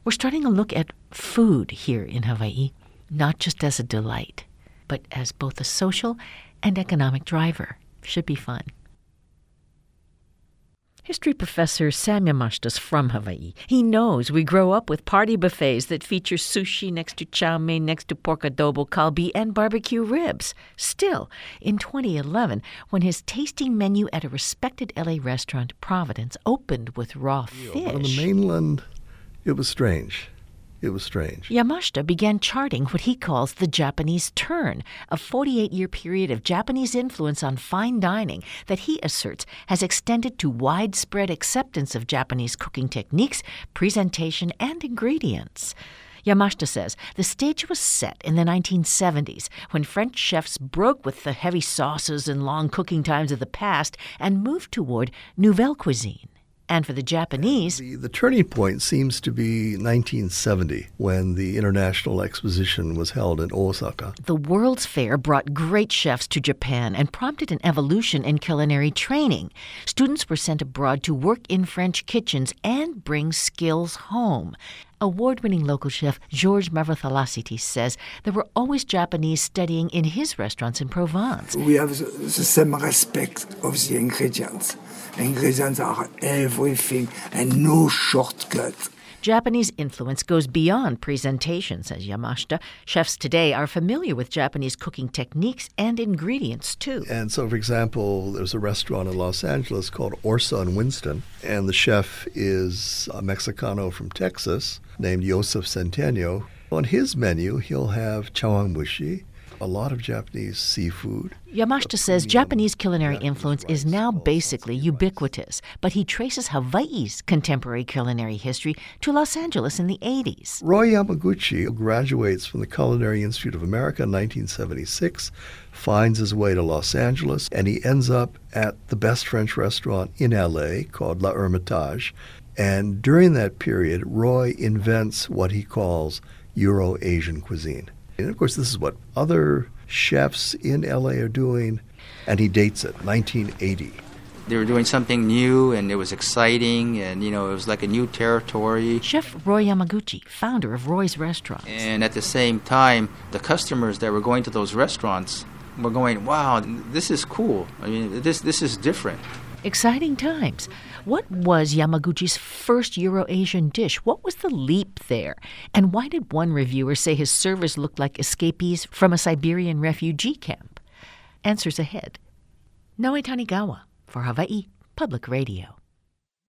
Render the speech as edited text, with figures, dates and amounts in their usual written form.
We're starting a look at food here in Hawaii, not just as a delight, but as both a social and economic driver. Should be fun. History professor Sam Yamashita's from Hawaii. He knows we grow up with party buffets that feature sushi next to chow mein, next to pork adobo, kalbi, and barbecue ribs. Still, in 2011, when his tasting menu at a respected LA restaurant, Providence, opened with raw fish. But on the mainland, it was strange. It was strange. Yamashita began charting what he calls the Japanese turn, a 48-year period of Japanese influence on fine dining that he asserts has extended to widespread acceptance of Japanese cooking techniques, presentation, and ingredients. Yamashita says the stage was set in the 1970s when French chefs broke with the heavy sauces and long cooking times of the past and moved toward nouvelle cuisine. And for the Japanese, the turning point seems to be 1970, when the International Exposition was held in Osaka. The World's Fair brought great chefs to Japan and prompted an evolution in culinary training. Students were sent abroad to work in French kitchens and bring skills home. Award-winning local chef Georges Mavrothalassitis says there were always Japanese studying in his restaurants in Provence. We have the same respect of the ingredients. Ingredients are everything and no shortcut. Japanese influence goes beyond presentation, says Yamashita. Chefs today are familiar with Japanese cooking techniques and ingredients, too. And so, for example, there's a restaurant in Los Angeles called Orsa and Winston, and the chef is a Mexicano from Texas named Joseph Centeno. On his menu, he'll have chawanmushi, a lot of Japanese seafood. Yamashita says Japanese culinary influence is now basically ubiquitous, but he traces Hawaii's contemporary culinary history to Los Angeles in the 80s. Roy Yamaguchi graduates from the Culinary Institute of America in 1976, finds his way to Los Angeles, and he ends up at the best French restaurant in LA called La Hermitage. And during that period, Roy invents what he calls Euro-Asian cuisine. And of course, this is what other chefs in LA are doing, and he dates it, 1980. They were doing something new, and it was exciting, and, it was like a new territory. Chef Roy Yamaguchi, founder of Roy's Restaurants. And at the same time, the customers that were going to those restaurants were going, wow, this is cool. I mean, this is different. Exciting times. What was Yamaguchi's first Euro-Asian dish? What was the leap there? And why did one reviewer say his servers looked like escapees from a Siberian refugee camp? Answers ahead. Noe Tanigawa for Hawaii Public Radio.